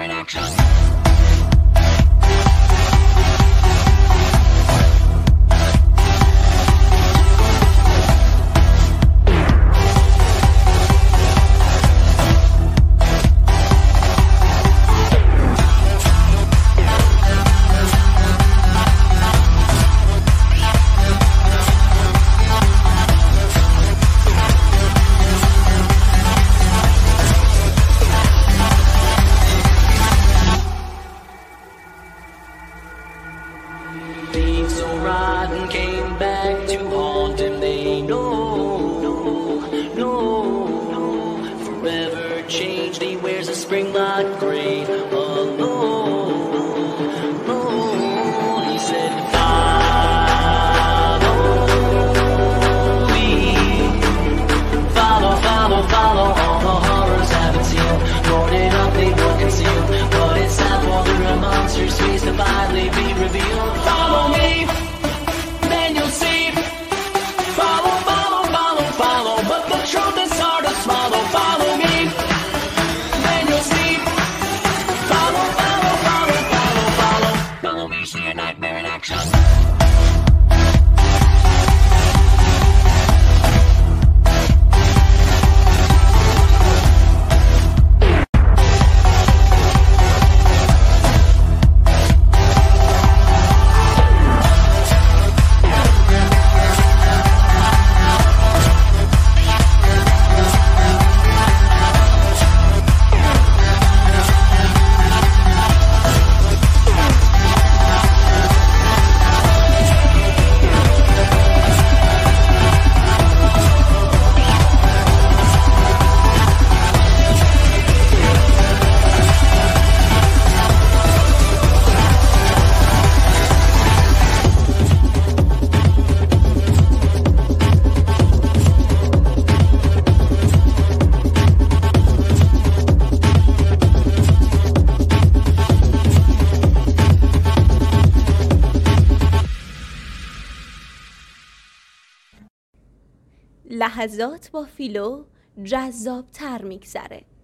in action. Came back to haunt him. They know, forever changed. He wears a spring-lock gray alone. He said, follow me, follow, all the horrors haven't seen. Boarded up, they were concealed, but it's time for the monster's face to finally be revealed. Follow me. Truth is hard to swallow. Follow me, then you'll see. Follow me, see a nightmare in action. لحظات با فیلو جذاب‌تر میگذره.